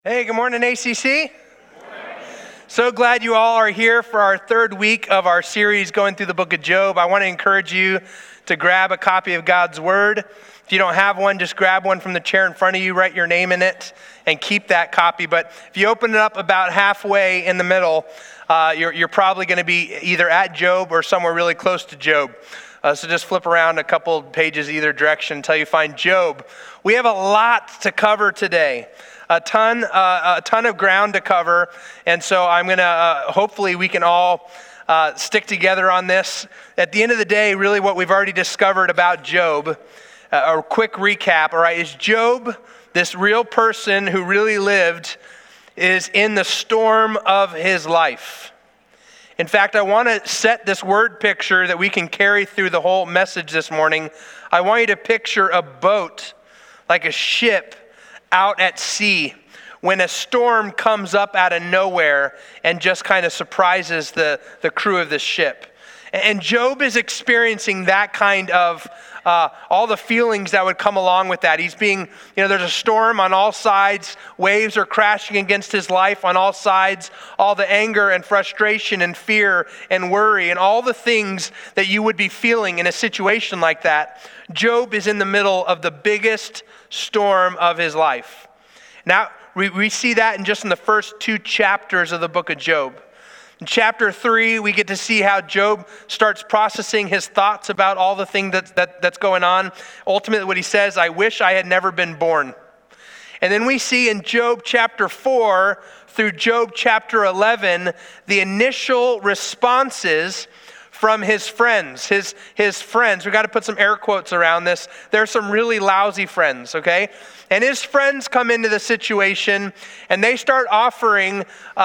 Hey, good morning, ACC. So glad you all are here for our third week of our series going through the book of Job. I want to encourage you to grab a copy of God's Word. If you don't have one, just grab one from the chair in front of you, write your name in it, and keep that copy. But if you open it up about halfway in the middle, you're probably going to be either at Job or somewhere really close to Job. So just flip around a couple pages either direction until you find Job. We have a lot to cover today. A ton of ground to cover, and so I'm going to, hopefully we can all stick together on this. At the end of the day, really what we've already discovered about Job, a quick recap, all right, is Job, this real person who really lived, is in the storm of his life. In fact, I want to set this word picture that we can carry through the whole message this morning. I want you to picture a boat, like a ship, out at sea when a storm comes up out of nowhere and just kind of surprises the crew of this ship. And Job is experiencing that kind of all the feelings that would come along with that. He's being, there's a storm on all sides. Waves are crashing against his life on all sides. All the anger and frustration and fear and worry and all the things that you would be feeling in a situation like that. Job is in the middle of the biggest storm of his life. Now, we see that in the first two chapters of the book of Job. In chapter 3, we get to see how Job starts processing his thoughts about all the things that's going on. Ultimately, what he says, I wish I had never been born. And then we see in Job chapter 4 through Job chapter 11, the initial responses from his friends. His friends, we got to put some air quotes around this. There are some really lousy friends, okay? And his friends come into the situation and they start offering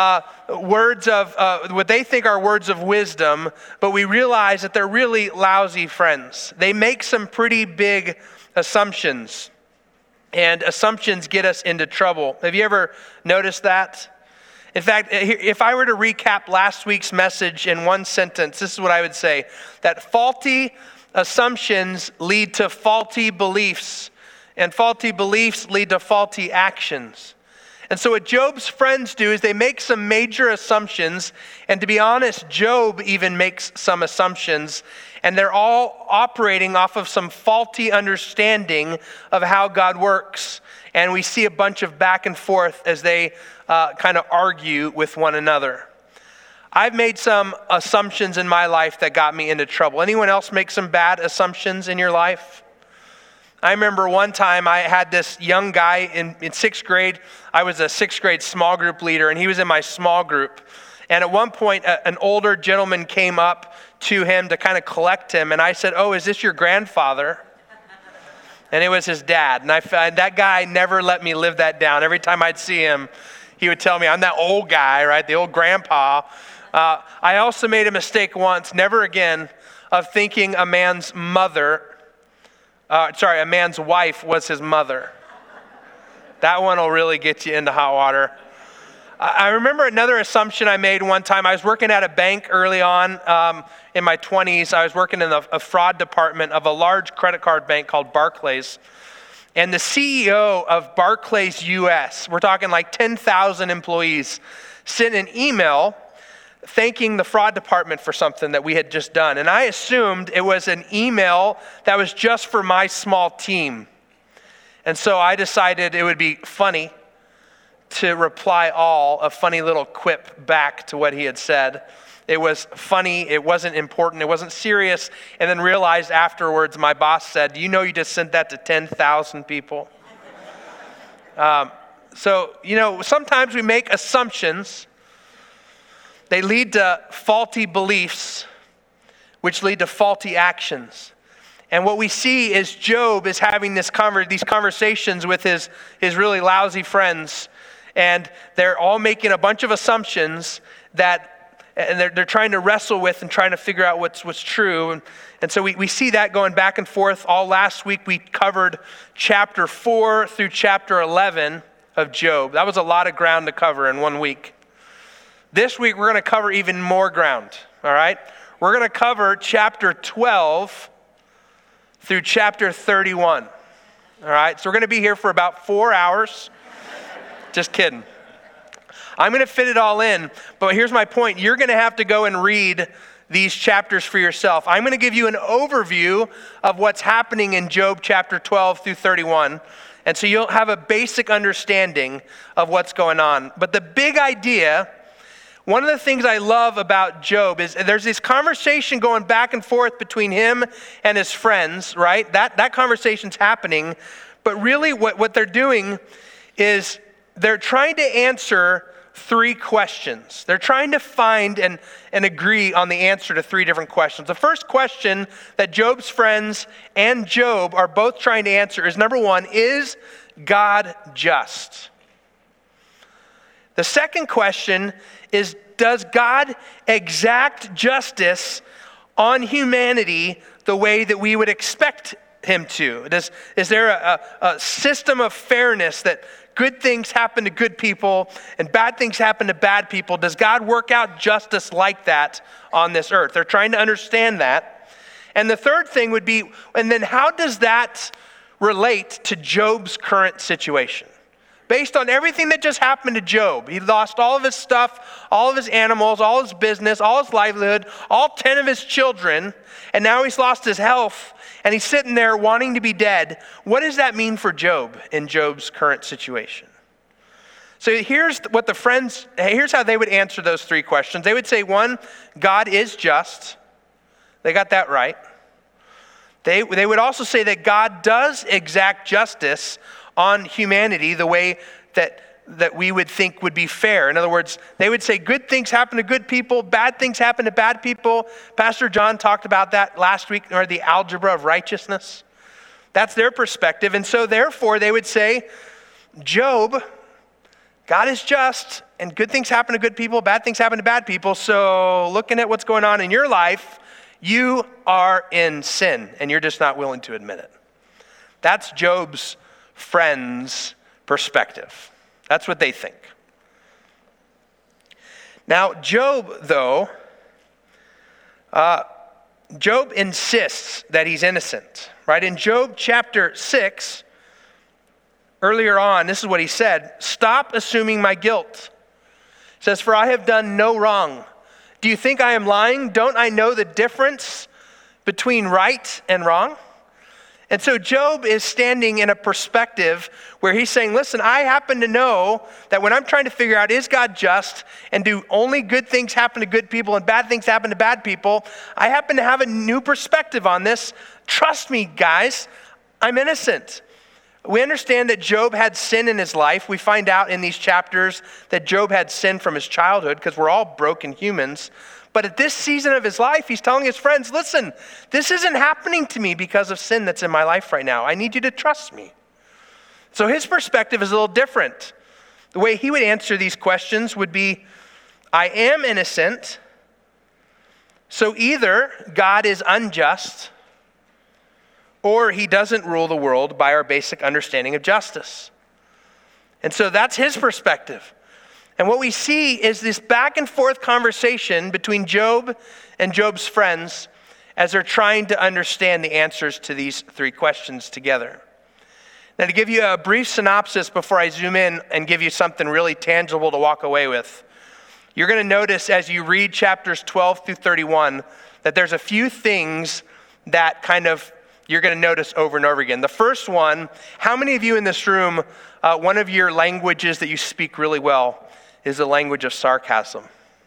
words of what they think are words of wisdom, but we realize that they're really lousy friends. They make some pretty big assumptions, and assumptions get us into trouble. Have you ever noticed that? In fact, if I were to recap last week's message in one sentence, this is what I would say: that faulty assumptions lead to faulty beliefs, and faulty beliefs lead to faulty actions. And so what Job's friends do is they make some major assumptions, and to be honest, Job even makes some assumptions, and they're all operating off of some faulty understanding of how God works. And we see a bunch of back and forth as they kind of argue with one another. I've made some assumptions in my life that got me into trouble. Anyone else make some bad assumptions in your life? I remember one time I had this young guy in sixth grade. I was a sixth grade small group leader, and he was in my small group. And at one point, an older gentleman came up to him to kind of collect him. And I said, "Oh, is this your grandfather?" And it was his dad. And that guy never let me live that down. Every time I'd see him, he would tell me, I'm that old guy, right? The old grandpa. I also made a mistake once, never again, of thinking a man's wife was his mother. That one will really get you into hot water. I remember another assumption I made one time. I was working at a bank early on in my 20s. I was working in a fraud department of a large credit card bank called Barclays. And the CEO of Barclays US, we're talking like 10,000 employees, sent an email thanking the fraud department for something that we had just done. And I assumed it was an email that was just for my small team. And so I decided it would be funny to reply a funny little quip back to what he had said. It was funny, it wasn't important, it wasn't serious, and then realized afterwards my boss said, you just sent that to 10,000 people. Sometimes we make assumptions. They lead to faulty beliefs, which lead to faulty actions. And what we see is Job is having these conversations with his really lousy friends, and they're all making a bunch of assumptions and they're trying to wrestle with and trying to figure out what's true. And so we see that going back and forth. All last week we covered chapter 4 through chapter 11 of Job. That was a lot of ground to cover in 1 week. This week we're going to cover even more ground, all right? We're going to cover chapter 12 through chapter 31, all right? So we're going to be here for about 4 hours. Just kidding. I'm going to fit it all in, but here's my point. You're going to have to go and read these chapters for yourself. I'm going to give you an overview of what's happening in Job chapter 12 through 31. And so you'll have a basic understanding of what's going on. But the big idea, one of the things I love about Job is there's this conversation going back and forth between him and his friends, right? That conversation's happening. But really what they're doing is they're trying to answer three questions. They're trying to find and agree on the answer to three different questions. The first question that Job's friends and Job are both trying to answer is, number one, is God just? The second question is, does God exact justice on humanity the way that we would expect him to? Is there a system of fairness that good things happen to good people and bad things happen to bad people? Does God work out justice like that on this earth? They're trying to understand that. And the third thing would be, and then how does that relate to Job's current situation? Based on everything that just happened to Job, he lost all of his stuff, all of his animals, all his business, all his livelihood, all 10 of his children, and now he's lost his health, and he's sitting there wanting to be dead. What does that mean for Job in Job's current situation? So here's how they would answer those three questions. They would say, one, God is just. They got that right. They would also say that God does exact justice on humanity the way that we would think would be fair. In other words, they would say good things happen to good people, bad things happen to bad people. Pastor John talked about that last week, or the algebra of righteousness. That's their perspective. And so therefore they would say, Job, God is just, and good things happen to good people, bad things happen to bad people. So looking at what's going on in your life, you are in sin, and you're just not willing to admit it. That's Job's friends' perspective. That's what they think. Now, Job, though, Job insists that he's innocent, right? In Job chapter 6, earlier on, this is what he said: "Stop assuming my guilt." He says, "For I have done no wrong. Do you think I am lying? Don't I know the difference between right and wrong?" And so Job is standing in a perspective where he's saying, listen, I happen to know that when I'm trying to figure out, is God just, and do only good things happen to good people and bad things happen to bad people, I happen to have a new perspective on this. Trust me, guys, I'm innocent. We understand that Job had sin in his life. We find out in these chapters that Job had sin from his childhood because we're all broken humans. But at this season of his life, he's telling his friends, listen, this isn't happening to me because of sin that's in my life right now. I need you to trust me. So his perspective is a little different. The way he would answer these questions would be, I am innocent, so either God is unjust or he doesn't rule the world by our basic understanding of justice. And so that's his perspective. And what we see is this back and forth conversation between Job and Job's friends as they're trying to understand the answers to these three questions together. Now, to give you a brief synopsis before I zoom in and give you something really tangible to walk away with, you're going to notice as you read chapters 12 through 31 that there's a few things that you're going to notice over and over again. The first one, how many of you in this room, one of your languages that you speak really well is the language of sarcasm?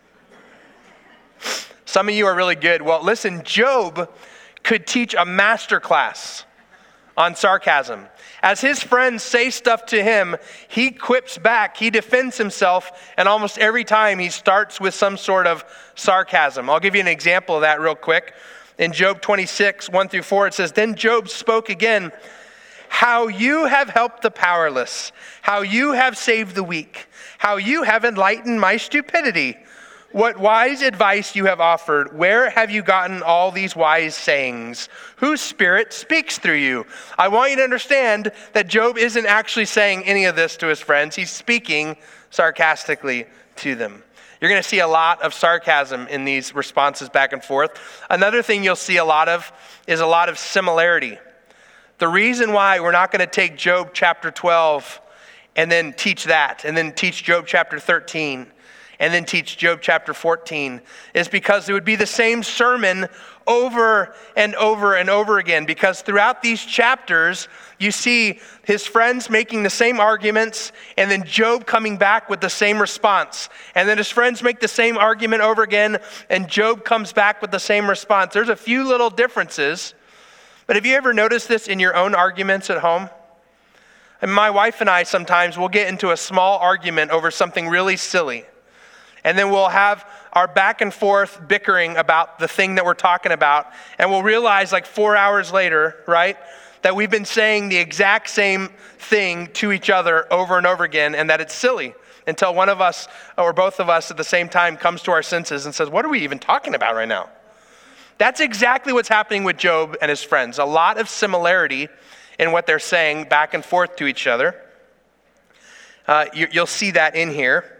Some of you are really good. Well, listen, Job could teach a master class on sarcasm. As his friends say stuff to him, he quips back, he defends himself, and almost every time he starts with some sort of sarcasm. I'll give you an example of that real quick. In Job 26, 1 through 4, it says, "Then Job spoke again, how you have helped the powerless, how you have saved the weak, how you have enlightened my stupidity. What wise advice you have offered. Where have you gotten all these wise sayings? Whose spirit speaks through you?" I want you to understand that Job isn't actually saying any of this to his friends. He's speaking sarcastically to them. You're going to see a lot of sarcasm in these responses back and forth. Another thing you'll see a lot of is a lot of similarity. The reason why we're not going to take Job chapter 12 and then teach that, and then teach Job chapter 13, and then teach Job chapter 14, is because it would be the same sermon over and over and over again. Because throughout these chapters, you see his friends making the same arguments, and then Job coming back with the same response. And then his friends make the same argument over again, and Job comes back with the same response. There's a few little differences, but have you ever noticed this in your own arguments at home? And my wife and I sometimes will get into a small argument over something really silly. And then we'll have our back and forth bickering about the thing that we're talking about. And we'll realize like 4 hours later, right, that we've been saying the exact same thing to each other over and over again, and that it's silly until one of us or both of us at the same time comes to our senses and says, what are we even talking about right now? That's exactly what's happening with Job and his friends. A lot of similarity in what they're saying back and forth to each other. You'll see that in here.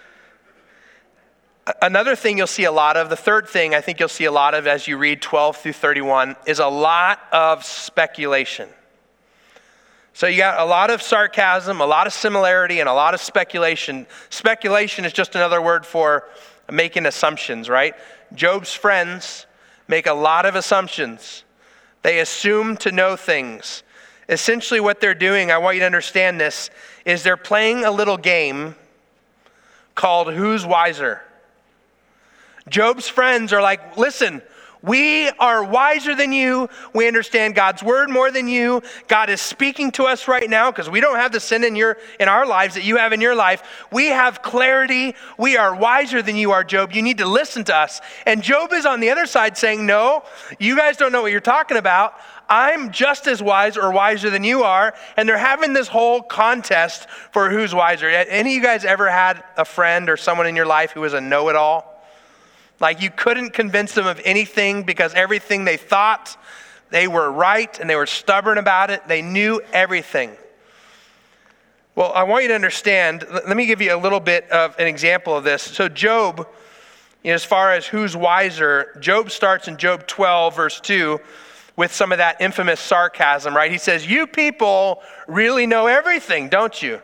Another thing you'll see a lot of, the third thing I think you'll see a lot of as you read 12 through 31, is a lot of speculation. So you got a lot of sarcasm, a lot of similarity, and a lot of speculation. Speculation is just another word for making assumptions, right? Job's friends make a lot of assumptions. They assume to know things. Essentially what they're doing, I want you to understand this, is they're playing a little game called Who's Wiser? Job's friends are like, listen, we are wiser than you. We understand God's word more than you. God is speaking to us right now because we don't have the sin in our lives that you have in your life. We have clarity. We are wiser than you are, Job. You need to listen to us. And Job is on the other side saying, no, you guys don't know what you're talking about. I'm just as wise or wiser than you are. And they're having this whole contest for who's wiser. Any of you guys ever had a friend or someone in your life who was a know-it-all? Like you couldn't convince them of anything because everything they thought, they were right and they were stubborn about it. They knew everything. Well, I want you to understand, let me give you a little bit of an example of this. So Job, as far as who's wiser, Job starts in Job 12, verse 2, with some of that infamous sarcasm, right? He says, you people really know everything, don't you?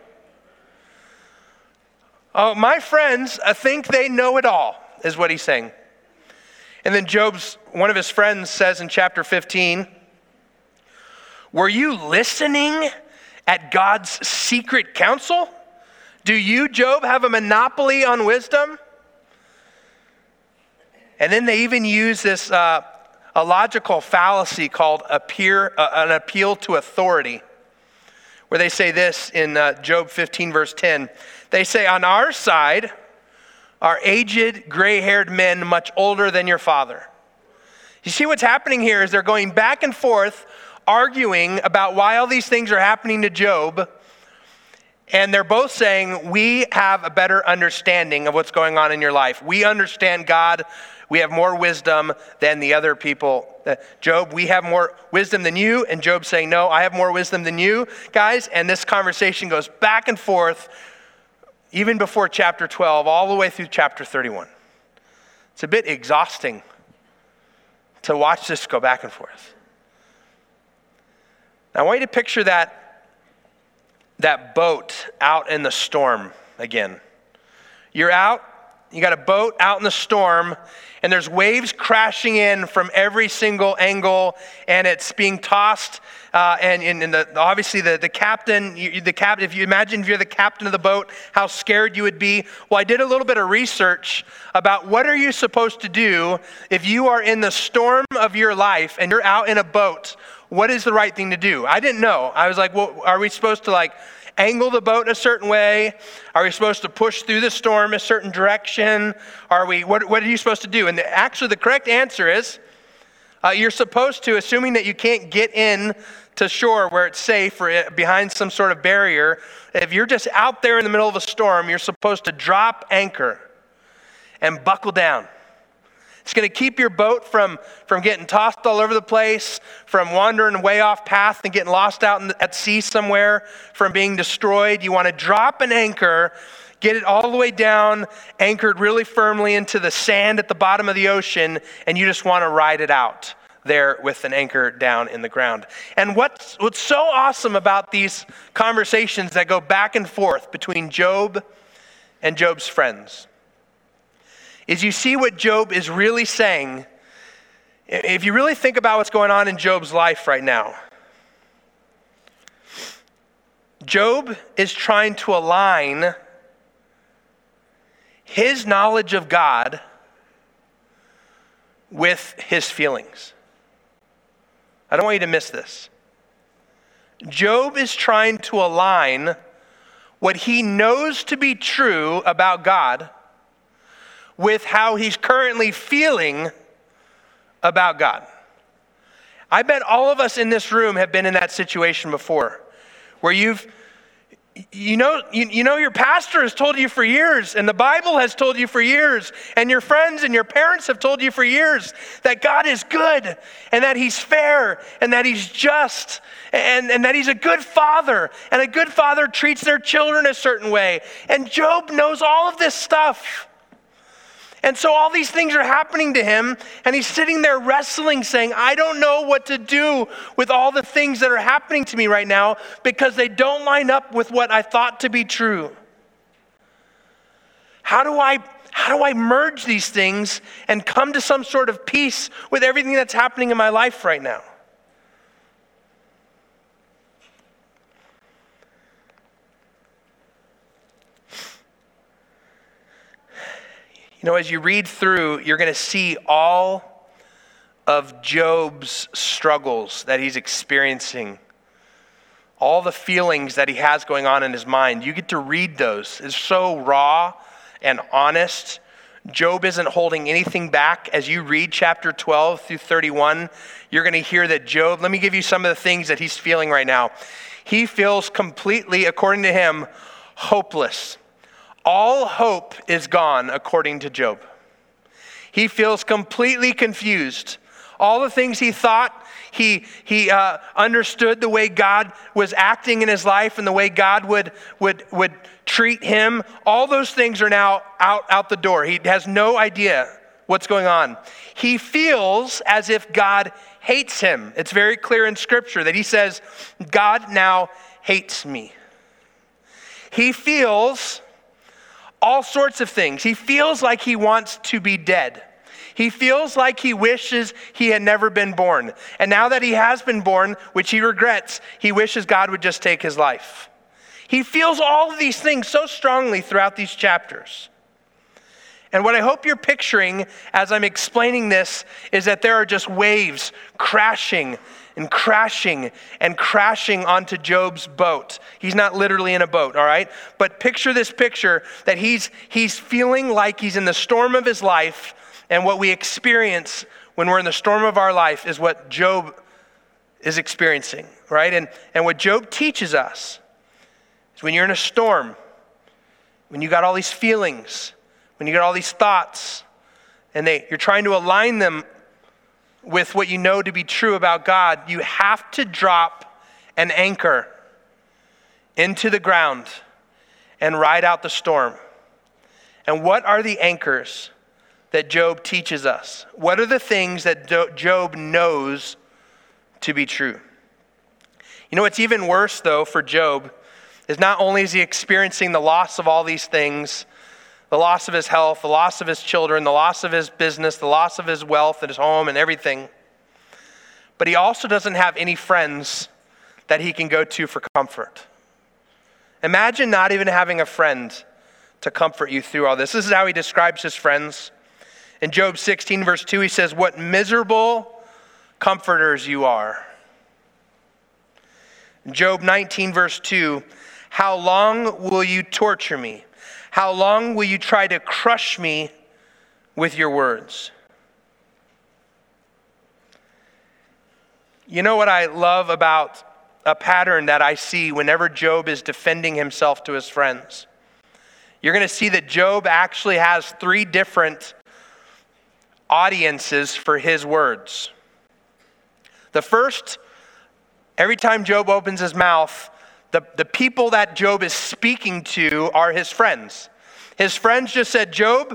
Oh, my friends think they know it all, is what he's saying. And then one of his friends says in chapter 15, were you listening at God's secret counsel? Do you, Job, have a monopoly on wisdom? And then they even use this a logical fallacy called an appeal to authority, where they say this in Job 15, verse 10. They say, on our side are aged, gray-haired men much older than your father. You see what's happening here is they're going back and forth arguing about why all these things are happening to Job. And they're both saying, we have a better understanding of what's going on in your life. We understand God. We have more wisdom than the other people. Job, we have more wisdom than you. And Job saying, no, I have more wisdom than you, guys. And this conversation goes back and forth even before chapter 12, all the way through chapter 31. It's a bit exhausting to watch this go back and forth. Now, I want you to picture that boat out in the storm again. You're out, you got a boat out in the storm, and there's waves crashing in from every single angle, and it's being tossed. Obviously the captain, if you imagine if you're the captain of the boat, how scared you would be. Well, I did a little bit of research about what are you supposed to do if you are in the storm of your life and you're out in a boat. What is the right thing to do? I didn't know. I was like, well, are we supposed to angle the boat a certain way? Are we supposed to push through the storm a certain direction? What are you supposed to do? And actually the correct answer is, you're supposed to, assuming that you can't get in to shore where it's safe or behind some sort of barrier, if you're just out there in the middle of a storm, you're supposed to drop anchor and buckle down. It's going to keep your boat from getting tossed all over the place, from wandering way off path and getting lost out at sea somewhere, from being destroyed. You want to drop an anchor, get it all the way down, anchored really firmly into the sand at the bottom of the ocean, and you just want to ride it out. there with an anchor down in the ground. And what's so awesome about these conversations that go back and forth between Job and Job's friends is you see what Job is really saying. If you really think about what's going on in Job's life right now, Job is trying to align his knowledge of God with his feelings. I don't want you to miss this. Job is trying to align what he knows to be true about God with how he's currently feeling about God. I bet all of us in this room have been in that situation before, where you know your pastor has told you for years, and the Bible has told you for years, and your friends and your parents have told you for years that God is good, and that he's fair, and that he's just, and that he's a good father, and a good father treats their children a certain way. And Job knows all of this stuff. And so all these things are happening to him, and he's sitting there wrestling, saying, I don't know what to do with all the things that are happening to me right now because they don't line up with what I thought to be true. How do I merge these things and come to some sort of peace with everything that's happening in my life right now? You know, as you read through, you're going to see all of Job's struggles that he's experiencing, all the feelings that he has going on in his mind. You get to read those. It's so raw and honest. Job isn't holding anything back. As you read chapter 12 through 31, you're going to hear that Job, let me give you some of the things that he's feeling right now. He feels completely, according to him, hopeless. All hope is gone, according to Job. He feels completely confused. All the things he thought he understood, the way God was acting in his life and the way God would treat him, all those things are now out the door. He has no idea what's going on. He feels as if God hates him. It's very clear in Scripture that he says, God now hates me. He feels all sorts of things. He feels like he wants to be dead. He feels like he wishes he had never been born. And now that he has been born, which he regrets, he wishes God would just take his life. He feels all of these things so strongly throughout these chapters. And what I hope you're picturing as I'm explaining this is that there are just waves crashing and crashing and crashing onto Job's boat. He's not literally in a boat, all right? But picture this picture that he's feeling like he's in the storm of his life, and what we experience when we're in the storm of our life is what Job is experiencing, right? And what Job teaches us is when you're in a storm, when you got all these feelings, when you got all these thoughts, and you're trying to align them with what you know to be true about God, you have to drop an anchor into the ground and ride out the storm. And what are the anchors that Job teaches us? What are the things that Job knows to be true? You know what's even worse, though, for Job is not only is he experiencing the loss of all these things, the loss of his health, the loss of his children, the loss of his business, the loss of his wealth and his home and everything, but he also doesn't have any friends that he can go to for comfort. Imagine not even having a friend to comfort you through all this. This is how he describes his friends. In Job 16, verse 2, he says, "What miserable comforters you are." In Job 19, verse 2, "How long will you torture me? How long will you try to crush me with your words?" You know what I love about a pattern that I see whenever Job is defending himself to his friends? You're going to see that Job actually has 3 different audiences for his words. The first, every time Job opens his mouth, the people that Job is speaking to are his friends. His friends just said, "Job,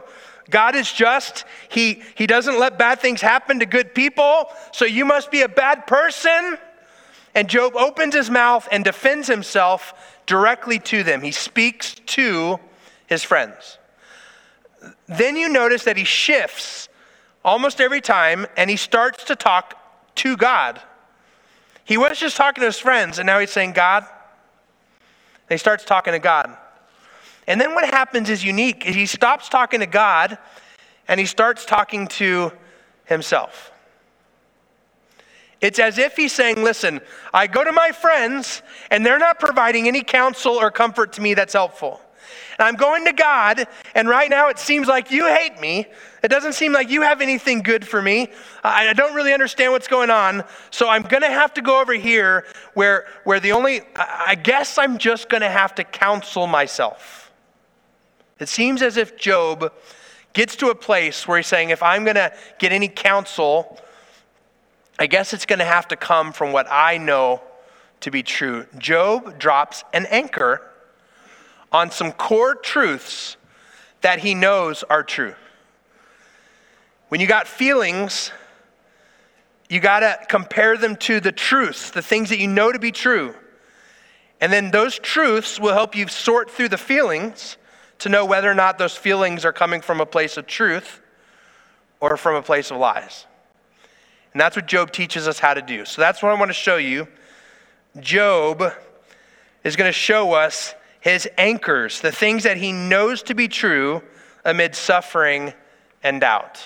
God is just. He doesn't let bad things happen to good people, so you must be a bad person. And Job opens his mouth and defends himself directly to them. He speaks to his friends. Then you notice that he shifts almost every time, and he starts to talk to God. He was just talking to his friends, and now he's saying, God. And he starts talking to God. And then what happens is unique. He stops talking to God, and he starts talking to himself. It's as if he's saying, listen, I go to my friends, and they're not providing any counsel or comfort to me that's helpful. And I'm going to God, and right now it seems like you hate me. It doesn't seem like you have anything good for me. I don't really understand what's going on, so I'm going to have to go over here where I guess I'm just going to have to counsel myself. It seems as if Job gets to a place where he's saying, if I'm going to get any counsel, I guess it's going to have to come from what I know to be true. Job drops an anchor on some core truths that he knows are true. When you got feelings, you got to compare them to the truths, the things that you know to be true. And then those truths will help you sort through the feelings to know whether or not those feelings are coming from a place of truth or from a place of lies. And that's what Job teaches us how to do. So that's what I want to show you. Job is going to show us his anchors, the things that he knows to be true amid suffering and doubt.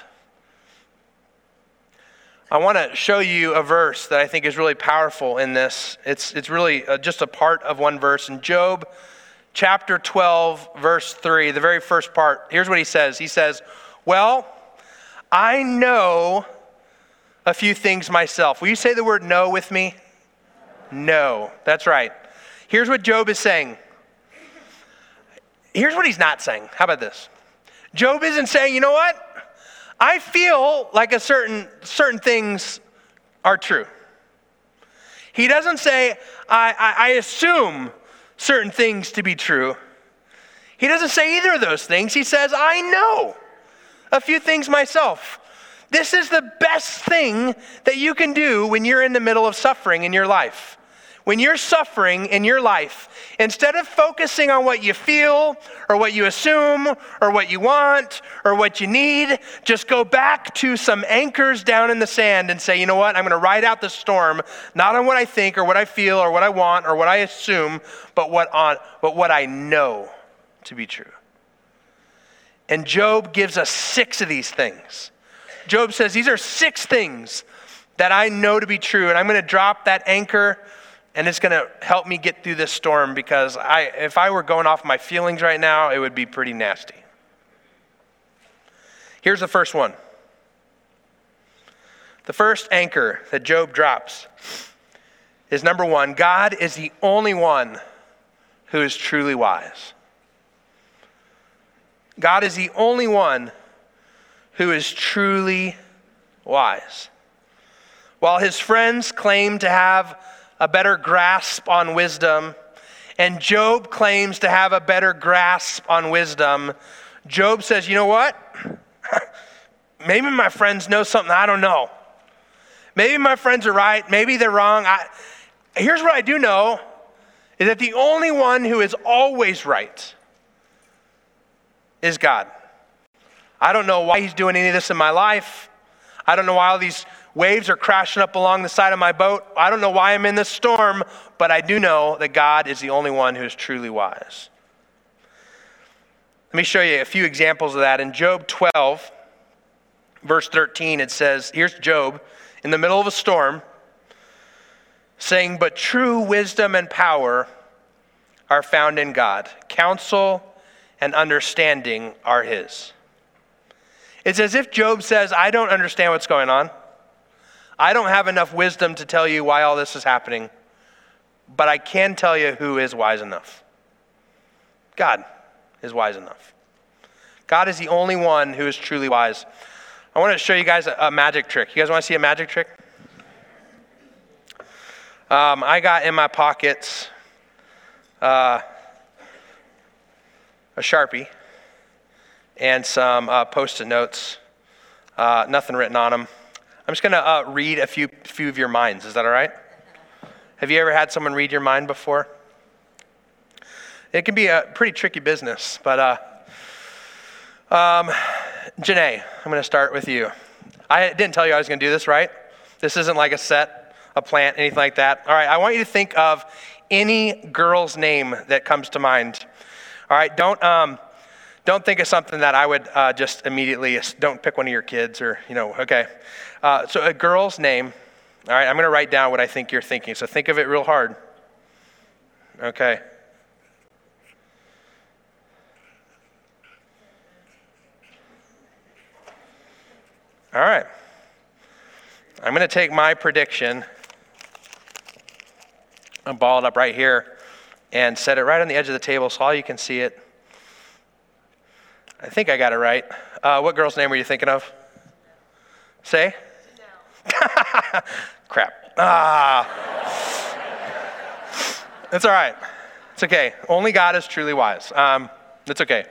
I want to show you a verse that I think is really powerful in this. It's really just a part of one verse. In Job chapter 12, verse 3, the very first part, here's what he says. He says, well, I know a few things myself. Will you say the word know with me? No, that's right. Here's what Job is saying. Here's what he's not saying. How about this? Job isn't saying, you know what? I feel like certain things are true. He doesn't say, I assume certain things to be true. He doesn't say either of those things. He says, I know a few things myself. This is the best thing that you can do when you're in the middle of suffering in your life. When you're suffering in your life, instead of focusing on what you feel or what you assume or what you want or what you need, just go back to some anchors down in the sand and say, you know what, I'm going to ride out the storm, not on what I think or what I feel or what I want or what I assume, but what I know to be true. And Job gives us 6 of these things. Job says, these are 6 things that I know to be true, and I'm going to drop that anchor, and it's going to help me get through this storm, because if I were going off my feelings right now, it would be pretty nasty. Here's the first one. The first anchor that Job drops is number 1, God is the only one who is truly wise. God is the only one who is truly wise. While his friends claim to have a better grasp on wisdom, and Job claims to have a better grasp on wisdom, Job says, you know what? Maybe my friends know something I don't know. Maybe my friends are right. Maybe they're wrong. Here's what I do know, is that the only one who is always right is God. I don't know why he's doing any of this in my life. I don't know why all these waves are crashing up along the side of my boat. I don't know why I'm in this storm, but I do know that God is the only one who is truly wise. Let me show you a few examples of that. In Job 12, verse 13, it says, here's Job in the middle of a storm saying, but true wisdom and power are found in God. Counsel and understanding are his. It's as if Job says, I don't understand what's going on. I don't have enough wisdom to tell you why all this is happening, but I can tell you who is wise enough. God is wise enough. God is the only one who is truly wise. I want to show you guys a magic trick. You guys want to see a magic trick? I got in my pockets a Sharpie. and some Post-it notes. Nothing written on them. I'm just going to read a few of your minds. Is that all right? Have you ever had someone read your mind before? It can be a pretty tricky business, but Janae, I'm going to start with you. I didn't tell you I was going to do this, right? This isn't like a set, a plant, anything like that. All right, I want you to think of any girl's name that comes to mind. All right, don't think of something that I would just immediately, don't pick one of your kids or, okay. So a girl's name, all right, I'm going to write down what I think you're thinking. So think of it real hard. Okay. All right. I'm going to take my prediction and ball it up right here and set it right on the edge of the table so all you can see it. I think I got it right. What girl's name were you thinking of? Say? No. Crap. It's all right. It's okay. Only God is truly wise. It's okay.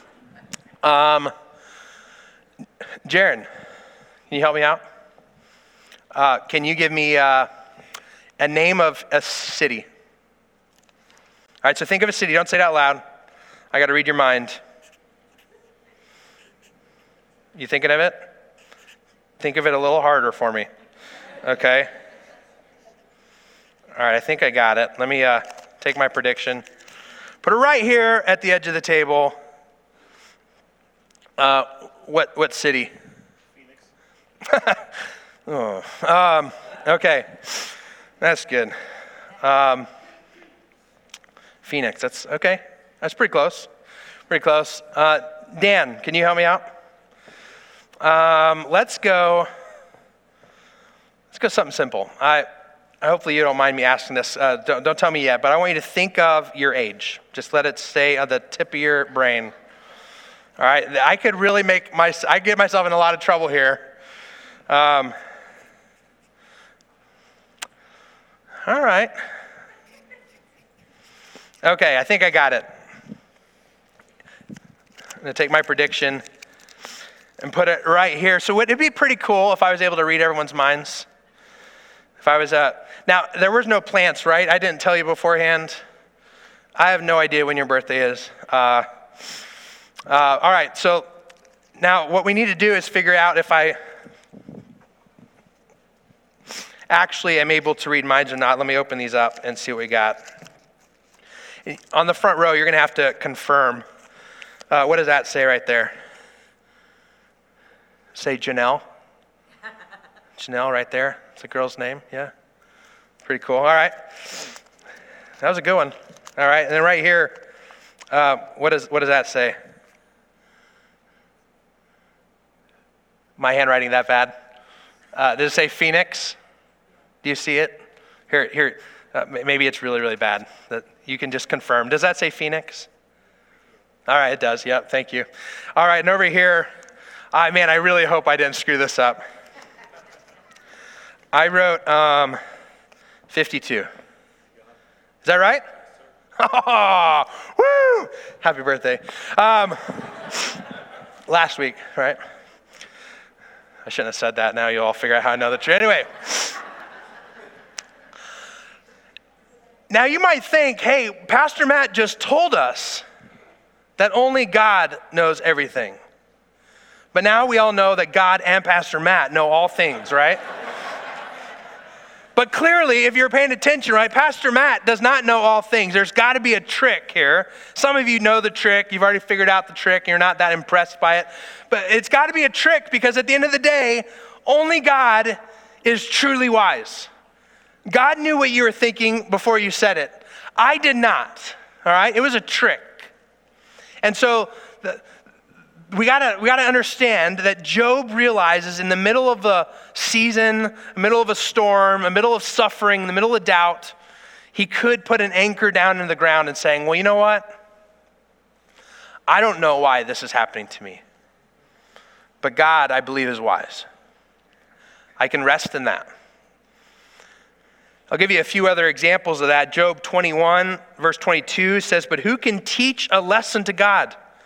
Jaron, can you help me out? Can you give me a name of a city? All right, so think of a city. Don't say it out loud. I got to read your mind. You thinking of it? Think of it a little harder for me. Okay. All right, I think I got it. Let me take my prediction. Put it right here at the edge of the table. What city? Phoenix. Okay. That's good. Phoenix, that's okay. That's pretty close. Pretty close. Dan, can you help me out? Let's go something simple. Hopefully you don't mind me asking this. Don't tell me yet, but I want you to think of your age. Just let it stay on the tip of your brain. All right, I could really I get myself in a lot of trouble here. All right. Okay, I think I got it. I'm going to take my prediction and put it right here. So would it be pretty cool if I was able to read everyone's minds? If I was now, there was no plants, right? I didn't tell you beforehand. I have no idea when your birthday is. All right, so now what we need to do is figure out if I actually am able to read minds or not. Let me open these up and see what we got. On the front row, you're going to have to confirm. What does that say right there? Say Janelle. Janelle right there. It's a girl's name, yeah? Pretty cool. All right. That was a good one. All right, and then right here, what does that say? My handwriting that bad? Does it say Phoenix? Do you see it? Here. Maybe it's really, really bad. That you can just confirm. Does that say Phoenix? All right, it does. Yep, thank you. All right, and over here, I really hope I didn't screw this up. I wrote 52. Is that right? Oh, woo! Happy birthday. Last week, right? I shouldn't have said that. Now you'll all figure out how I know the truth. Anyway. Now you might think, hey, Pastor Matt just told us that only God knows everything. But now we all know that God and Pastor Matt know all things, right? But clearly, if you're paying attention, right, Pastor Matt does not know all things. There's got to be a trick here. Some of you know the trick. You've already figured out the trick, and you're not that impressed by it. But it's got to be a trick because at the end of the day, only God is truly wise. God knew what you were thinking before you said it. I did not, all right? It was a trick. And so we gotta understand that Job realizes in the middle of a season, middle of a storm, the middle of suffering, the middle of doubt, he could put an anchor down in the ground and saying, well, you know what? I don't know why this is happening to me. But God, I believe, is wise. I can rest in that. I'll give you a few other examples of that. Job 21, verse 22 says, but who can teach a lesson to God?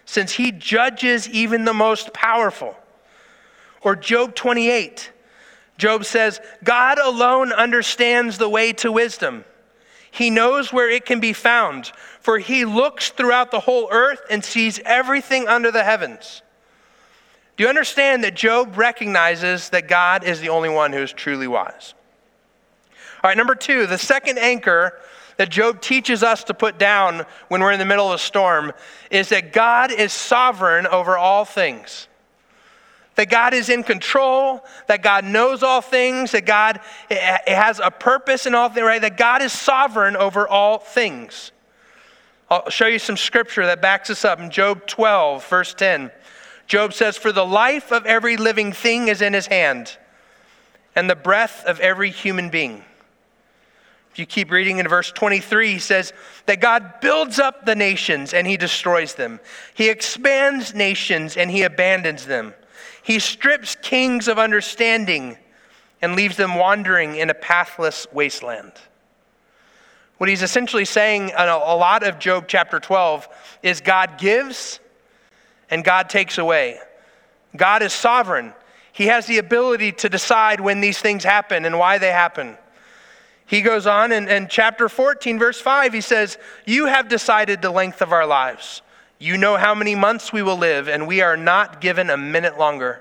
since he judges even the most powerful. Or Job 28. Job says, God alone understands the way to wisdom. He knows where it can be found, for he looks throughout the whole earth and sees everything under the heavens. Do you understand that Job recognizes that God is the only one who is truly wise? All right, number 2, the second anchor that Job teaches us to put down when we're in the middle of a storm is that God is sovereign over all things. That God is in control, that God knows all things, that God has a purpose in all things, right? That God is sovereign over all things. I'll show you some scripture that backs this up. In Job 12, verse 10, Job says, for the life of every living thing is in his hand, and the breath of every human being. If you keep reading in verse 23, he says that God builds up the nations and he destroys them. He expands nations and he abandons them. He strips kings of understanding and leaves them wandering in a pathless wasteland. What he's essentially saying in a lot of Job chapter 12 is God gives and God takes away. God is sovereign. He has the ability to decide when these things happen and why they happen. He goes on in chapter 14, verse 5, he says, you have decided the length of our lives. You know how many months we will live, and we are not given a minute longer.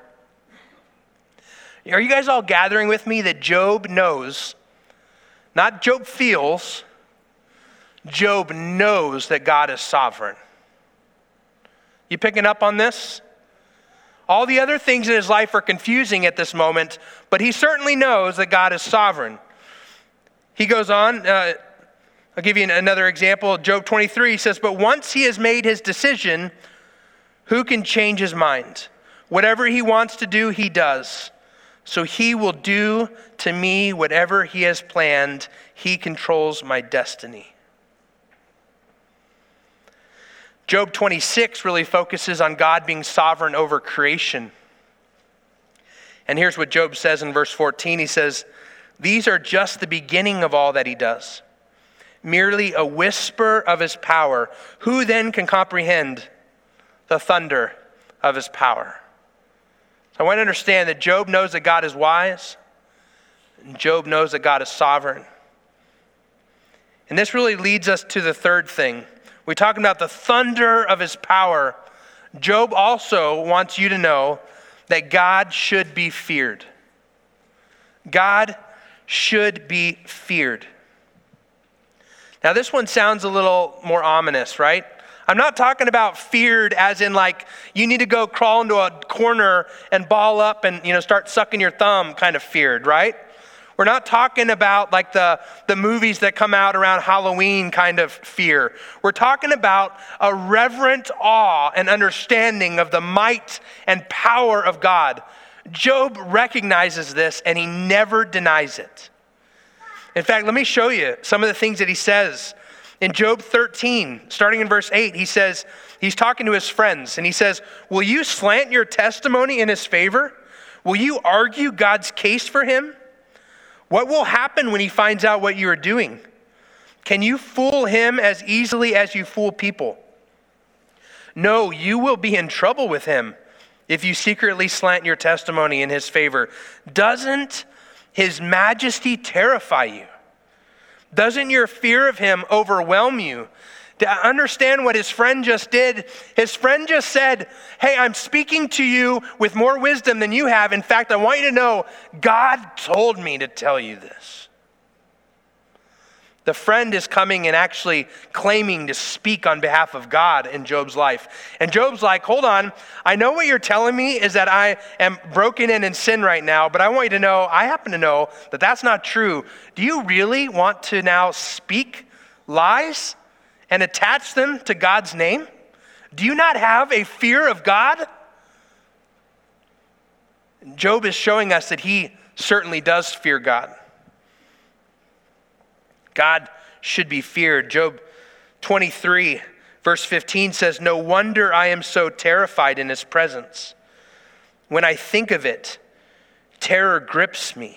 Are you guys all gathering with me that Job knows, not Job feels, Job knows that God is sovereign? You picking up on this? All the other things in his life are confusing at this moment, but he certainly knows that God is sovereign. He goes on, I'll give you another example. Job 23 says, but once he has made his decision, who can change his mind? Whatever he wants to do, he does. So he will do to me whatever he has planned. He controls my destiny. Job 26 really focuses on God being sovereign over creation. And here's what Job says in verse 14. He says, these are just the beginning of all that he does. Merely a whisper of his power. Who then can comprehend the thunder of his power? So I want to understand that Job knows that God is wise, and Job knows that God is sovereign. And this really leads us to the third thing. We're talking about the thunder of his power. Job also wants you to know that God should be feared. God should be feared. Now this one sounds a little more ominous, right? I'm not talking about feared as in like you need to go crawl into a corner and ball up and start sucking your thumb kind of feared, right? We're not talking about like the movies that come out around Halloween kind of fear. We're talking about a reverent awe and understanding of the might and power of God. Job recognizes this and he never denies it. In fact, let me show you some of the things that he says. In Job 13, starting in verse 8, he says, he's talking to his friends, and he says, will you slant your testimony in his favor? Will you argue God's case for him? What will happen when he finds out what you are doing? Can you fool him as easily as you fool people? No, you will be in trouble with him if you secretly slant your testimony in his favor. Doesn't his majesty terrify you? Doesn't your fear of him overwhelm you? To understand what his friend just did, his friend just said, hey, I'm speaking to you with more wisdom than you have. In fact, I want you to know, God told me to tell you this. The friend is coming and actually claiming to speak on behalf of God in Job's life. And Job's like, hold on, I know what you're telling me is that I am broken in sin right now, but I want you to know, I happen to know that that's not true. Do you really want to now speak lies and attach them to God's name? Do you not have a fear of God? Job is showing us that he certainly does fear God. God should be feared. Job 23, verse 15 says, no wonder I am so terrified in his presence. When I think of it, terror grips me.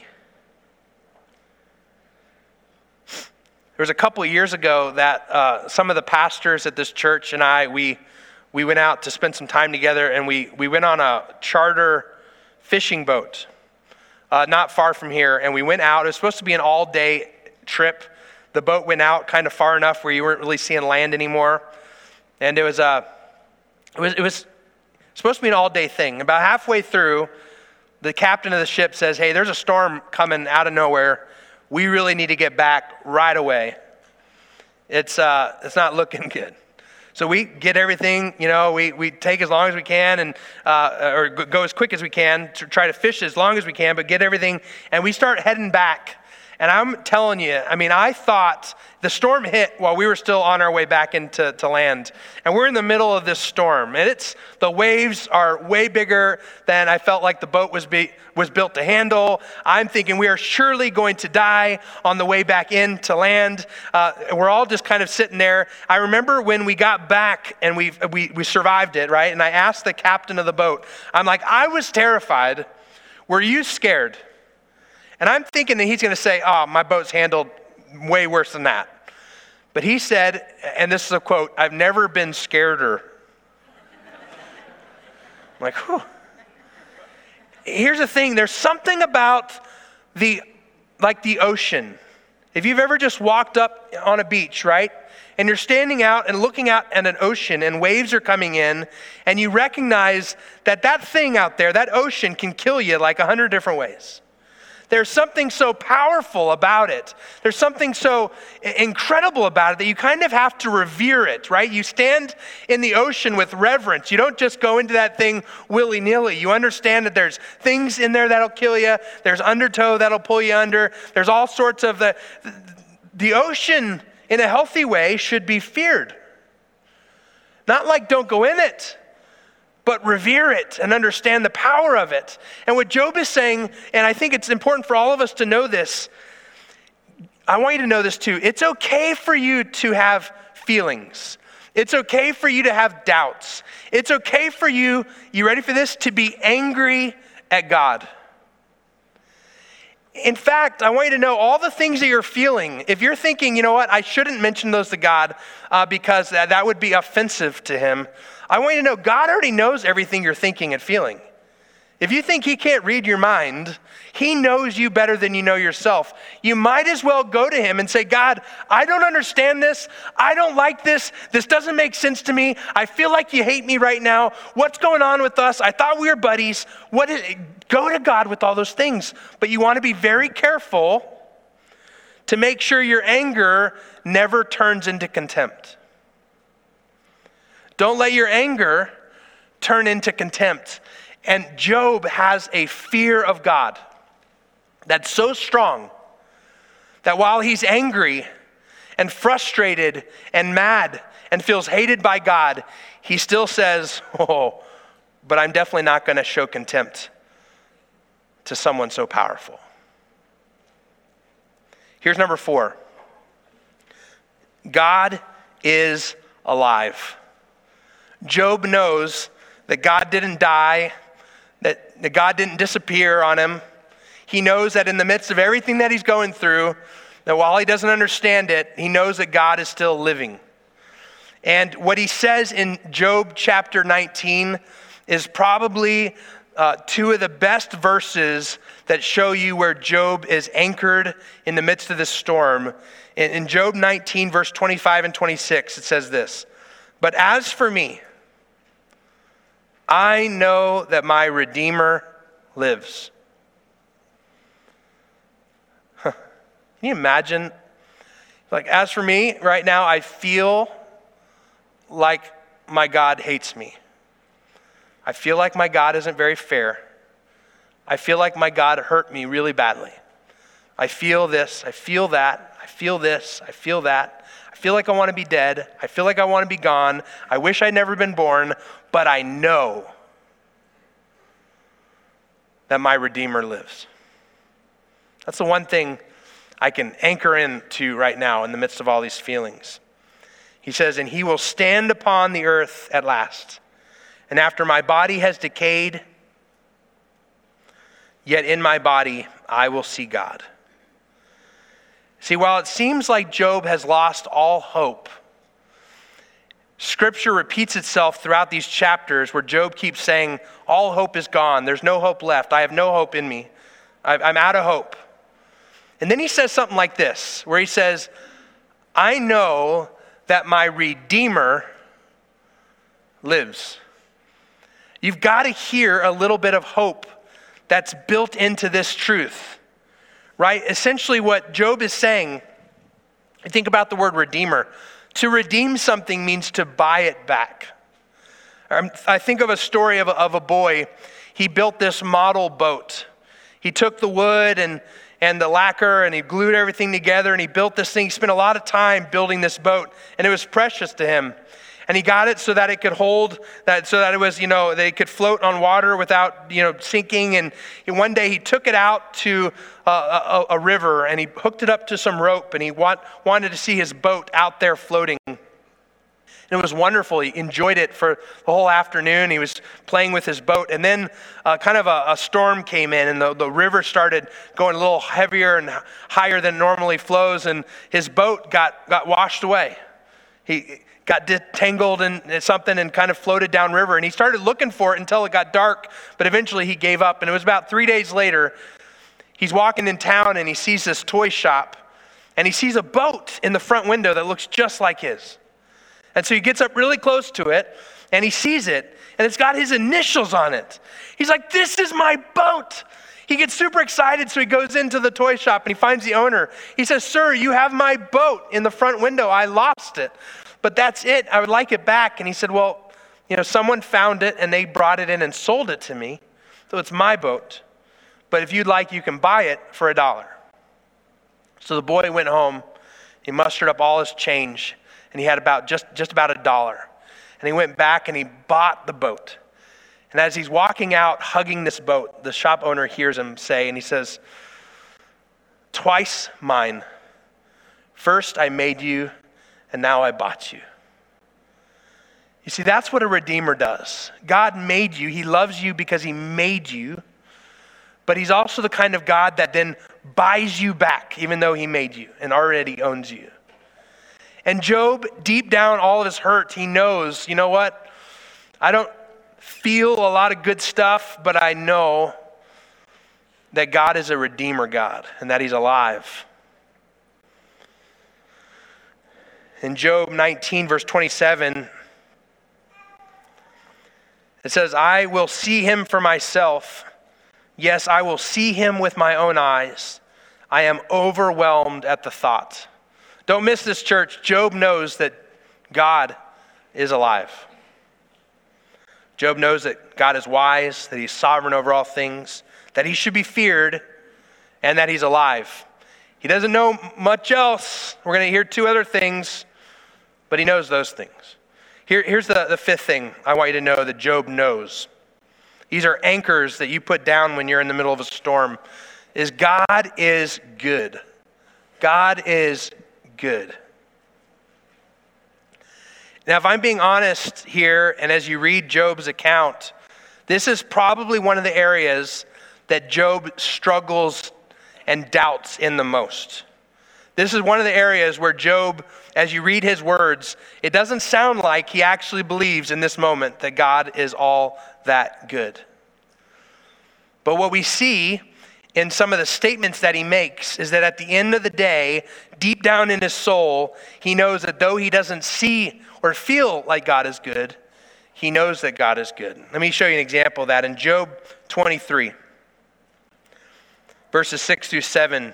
There was a couple of years ago that some of the pastors at this church and we we went out to spend some time together, and we went on a charter fishing boat not far from here, and we went out. It was supposed to be an all-day trip. The boat went out kind of far enough where you weren't really seeing land anymore, and it was supposed to be an all-day thing. About halfway through, the captain of the ship says, "Hey, there's a storm coming out of nowhere. We really need to get back right away. It's not looking good." So we get everything, we take as long as we can and or go as quick as we can to try to fish as long as we can, but get everything, and we start heading back. And I'm telling you, I thought the storm hit while we were still on our way back into land. And we're in the middle of this storm. And the waves are way bigger than I felt like the boat was built to handle. I'm thinking we are surely going to die on the way back into land. We're all just kind of sitting there. I remember when we got back and we survived it, right? And I asked the captain of the boat, I'm like, I was terrified. Were you scared? And I'm thinking that he's going to say, "Oh, my boat's handled way worse than that." But he said, and this is a quote, "I've never been scareder." I'm like, whew. Here's the thing. There's something about the ocean. If you've ever just walked up on a beach, right? And you're standing out and looking out at an ocean and waves are coming in, and you recognize that thing out there, that ocean, can kill you like 100 different ways. There's something so powerful about it. There's something so incredible about it that you kind of have to revere it, right? You stand in the ocean with reverence. You don't just go into that thing willy-nilly. You understand that there's things in there that'll kill you. There's undertow that'll pull you under. There's all sorts of the ocean in a healthy way should be feared. Not like don't go in it, but revere it and understand the power of it. And what Job is saying, and I think it's important for all of us to know this, I want you to know this too. It's okay for you to have feelings. It's okay for you to have doubts. It's okay for you ready for this, to be angry at God. In fact, I want you to know all the things that you're feeling. If you're thinking, you know what, I shouldn't mention those to God because that would be offensive to him, I want you to know God already knows everything you're thinking and feeling. If you think he can't read your mind, he knows you better than you know yourself. You might as well go to him and say, "God, I don't understand this. I don't like this. This doesn't make sense to me. I feel like you hate me right now. What's going on with us? I thought we were buddies." Go to God with all those things. But you want to be very careful to make sure your anger never turns into contempt. Don't let your anger turn into contempt. And Job has a fear of God that's so strong that while he's angry and frustrated and mad and feels hated by God, he still says, "Oh, but I'm definitely not going to show contempt to someone so powerful." Here's number 4. God is alive. Job knows that God didn't die, that God didn't disappear on him. He knows that in the midst of everything that he's going through, that while he doesn't understand it, he knows that God is still living. And what he says in Job chapter 19 is probably 2 of the best verses that show you where Job is anchored in the midst of this storm. In Job 19, verse 25 and 26, it says this: "But as for me, I know that my Redeemer lives." Can you imagine? Like, as for me, right now, I feel like my God hates me. I feel like my God isn't very fair. I feel like my God hurt me really badly. I feel this, I feel that, I feel this, I feel that. I feel like I want to be dead. I feel like I want to be gone. I wish I'd never been born, but I know that my Redeemer lives. That's the one thing I can anchor into right now in the midst of all these feelings. He says, "And he will stand upon the earth at last. And after my body has decayed, yet in my body I will see God." See, while it seems like Job has lost all hope, Scripture repeats itself throughout these chapters where Job keeps saying, all hope is gone. There's no hope left. I have no hope in me. I'm out of hope. And then he says something like this, where he says, I know that my Redeemer lives. You've got to hear a little bit of hope that's built into this truth, right? Essentially what Job is saying, think about the word redeemer. To redeem something means to buy it back. I think of a story of a boy. He built this model boat. He took the wood and the lacquer and he glued everything together and he built this thing. He spent a lot of time building this boat and it was precious to him. And he got it so that it could hold, so that it was, they could float on water without, sinking. And one day he took it out to a river and he hooked it up to some rope and he wanted to see his boat out there floating. And it was wonderful. He enjoyed it for the whole afternoon. He was playing with his boat. And then kind of a storm came in and the river started going a little heavier and higher than it normally flows. And his boat got washed away. He got tangled in something and kind of floated downriver. And he started looking for it until it got dark, but eventually he gave up. And it was about 3 days later, he's walking in town and he sees this toy shop and he sees a boat in the front window that looks just like his. And so he gets up really close to it and he sees it and it's got his initials on it. He's like, this is my boat. He gets super excited, so he goes into the toy shop and he finds the owner. He says, sir, you have my boat in the front window. I lost it. But that's it. I would like it back. And he said, well, someone found it and they brought it in and sold it to me. So it's my boat. But if you'd like, you can buy it for $1. So the boy went home. He mustered up all his change and he had just about $1. And he went back and he bought the boat. And as he's walking out, hugging this boat, the shop owner hears him say, and he says, twice mine. First I made you, and now I bought you. You see, that's what a redeemer does. God made you. He loves you because he made you. But he's also the kind of God that then buys you back, even though he made you and already owns you. And Job, deep down, all of his hurt, he knows, you know what? I don't feel a lot of good stuff, but I know that God is a redeemer God and that he's alive. In Job 19, verse 27, it says, I will see him for myself. Yes, I will see him with my own eyes. I am overwhelmed at the thought. Don't miss this, church. Job knows that God is alive. Job knows that God is wise, that he's sovereign over all things, that he should be feared, and that he's alive. He doesn't know much else. We're going to hear two other things, but he knows those things. Here's the fifth thing I want you to know that Job knows. These are anchors that you put down when you're in the middle of a storm, is God is good. God is good. Now, if I'm being honest here, and as you read Job's account, this is probably one of the areas that Job struggles and doubts in the most. This is one of the areas where Job, as you read his words, it doesn't sound like he actually believes in this moment that God is all that good. But what we see in some of the statements that he makes is that at the end of the day, deep down in his soul, he knows that though he doesn't see or feel like God is good, he knows that God is good. Let me show you an example of that in Job 23, verses 6 through 7.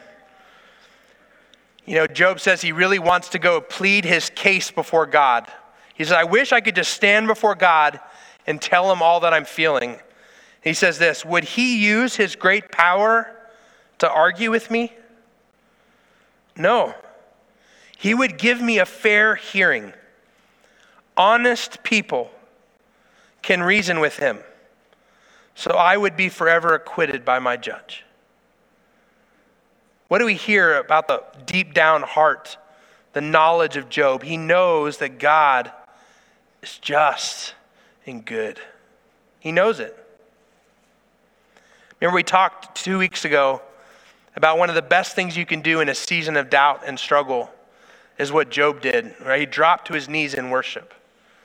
Job says he really wants to go plead his case before God. He says, I wish I could just stand before God and tell him all that I'm feeling. He says this, would he use his great power to argue with me? No. He would give me a fair hearing. Honest people can reason with him, so I would be forever acquitted by my judge. What do we hear about the deep down heart, the knowledge of Job? He knows that God is just and good. He knows it. Remember we talked 2 weeks ago about one of the best things you can do in a season of doubt and struggle is what Job did, right? He dropped to his knees in worship.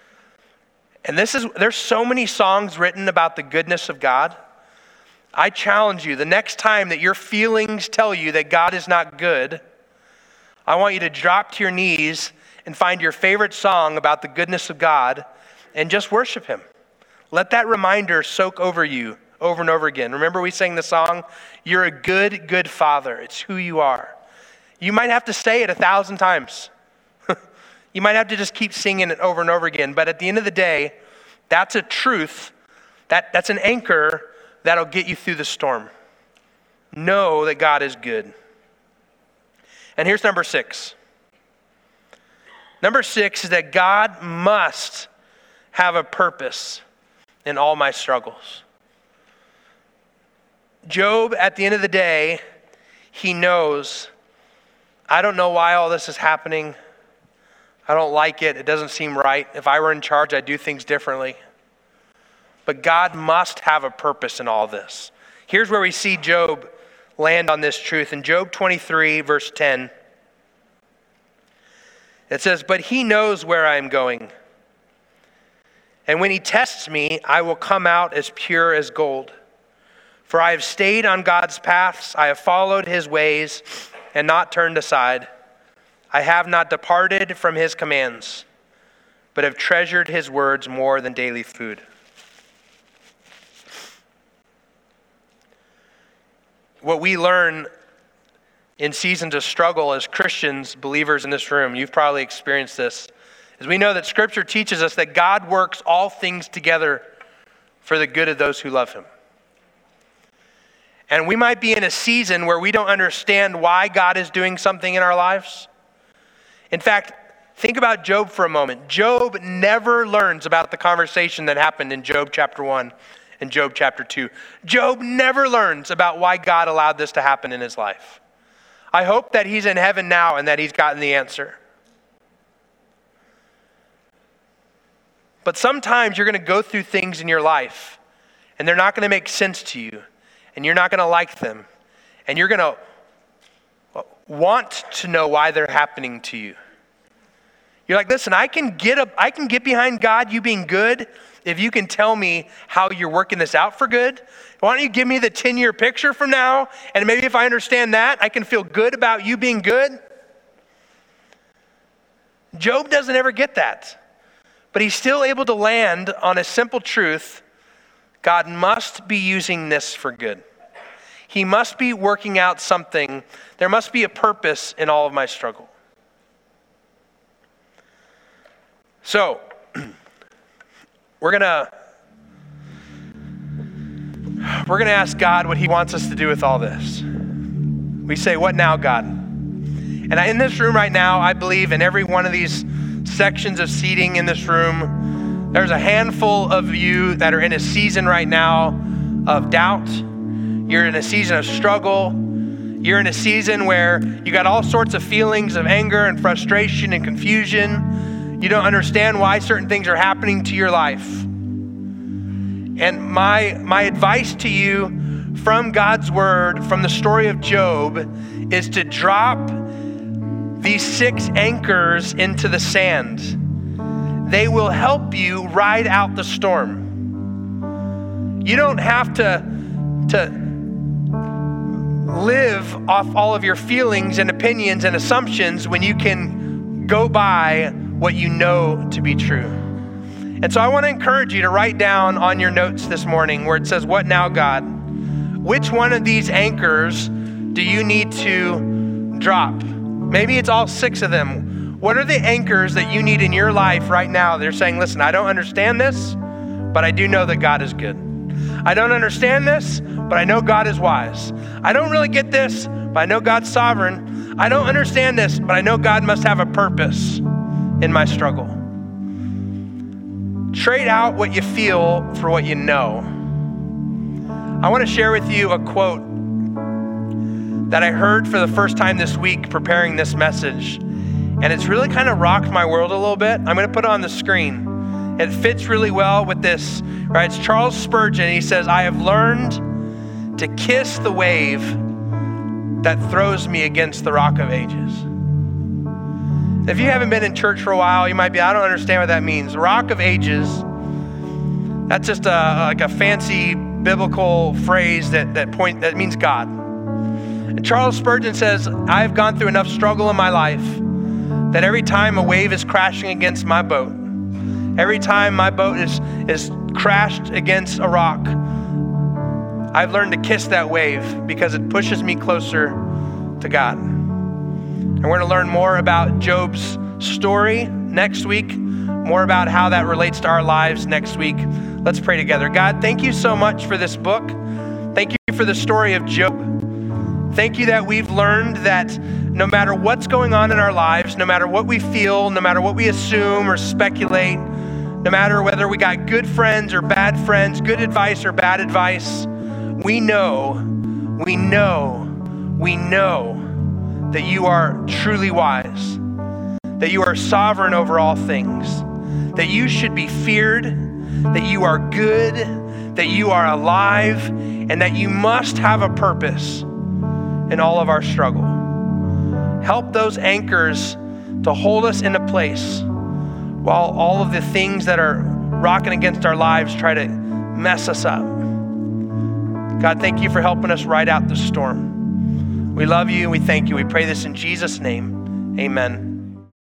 And there's so many songs written about the goodness of God. I challenge you, the next time that your feelings tell you that God is not good, I want you to drop to your knees and find your favorite song about the goodness of God and just worship him. Let that reminder soak over you over and over again. Remember we sang the song, "You're a good, good Father." It's who you are. You might have to say it 1,000 times. You might have to just keep singing it over and over again. But at the end of the day, that's a truth. That's an anchor that'll get you through the storm. Know that God is good. And here's number 6. Number 6 is that God must have a purpose in all my struggles. Job, at the end of the day, he knows, I don't know why all this is happening. I don't like it. It doesn't seem right. If I were in charge, I'd do things differently. But God must have a purpose in all this. Here's where we see Job land on this truth. In Job 23, verse 10, it says, "But he knows where I am going. And when he tests me, I will come out as pure as gold. For I have stayed on God's paths. I have followed his ways and not turned aside. I have not departed from his commands, but have treasured his words more than daily food." What we learn in seasons of struggle as Christians, believers in this room, you've probably experienced this, is we know that Scripture teaches us that God works all things together for the good of those who love him. And we might be in a season where we don't understand why God is doing something in our lives. In fact, think about Job for a moment. Job never learns about the conversation that happened in Job chapter 1 and Job chapter 2. Job never learns about why God allowed this to happen in his life. I hope that he's in heaven now and that he's gotten the answer. But sometimes you're going to go through things in your life and they're not going to make sense to you and you're not going to like them and you're going to want to know why they're happening to you. You're like, listen, I can get behind God, you being good, if you can tell me how you're working this out for good. Why don't you give me the 10-year picture from now? And maybe if I understand that, I can feel good about you being good. Job doesn't ever get that. But he's still able to land on a simple truth. God must be using this for good. He must be working out something. There must be a purpose in all of my struggle. So, we're gonna ask God what he wants us to do with all this. We say, what now, God? And in this room right now, I believe in every one of these sections of seating in this room, there's a handful of you that are in a season right now of doubt. You're in a season of struggle. You're in a season where you got all sorts of feelings of anger and frustration and confusion. You don't understand why certain things are happening to your life. And my advice to you from God's word, from the story of Job, is to drop these 6 anchors into the sand. They will help you ride out the storm. You don't have to live off all of your feelings and opinions and assumptions when you can go by what you know to be true. And so I want to encourage you to write down on your notes this morning where it says, what now, God? Which one of these anchors do you need to drop? Maybe it's all 6 of them. What are the anchors that you need in your life right now? They're saying, listen, I don't understand this, but I do know that God is good. I don't understand this, but I know God is wise. I don't really get this, but I know God's sovereign. I don't understand this, but I know God must have a purpose in my struggle. Trade out what you feel for what you know. I want to share with you a quote that I heard for the first time this week preparing this message. And it's really kind of rocked my world a little bit. I'm going to put it on the screen. It fits really well with this, right? It's Charles Spurgeon. He says, I have learned to kiss the wave that throws me against the rock of ages. If you haven't been in church for a while, you might be, I don't understand what that means. Rock of ages That's just like a fancy biblical phrase that means God. And Charles Spurgeon says, I've gone through enough struggle in my life that every time a wave is crashing against my boat, every time my boat is crashed against a rock, I've learned to kiss that wave because it pushes me closer to God. And we're going to learn more about Job's story next week, more about how that relates to our lives next week. Let's pray together. God, thank you so much for this book. Thank you for the story of Job. Thank you that we've learned that no matter what's going on in our lives, no matter what we feel, no matter what we assume or speculate, no matter whether we got good friends or bad friends, good advice or bad advice, we know that you are truly wise, that you are sovereign over all things, that you should be feared, that you are good, that you are alive, and that you must have a purpose in all of our struggle. Help those anchors to hold us in a place while all of the things that are rocking against our lives try to mess us up. God, thank you for helping us ride out the storm. We love you and we thank you. We pray this in Jesus' name. Amen.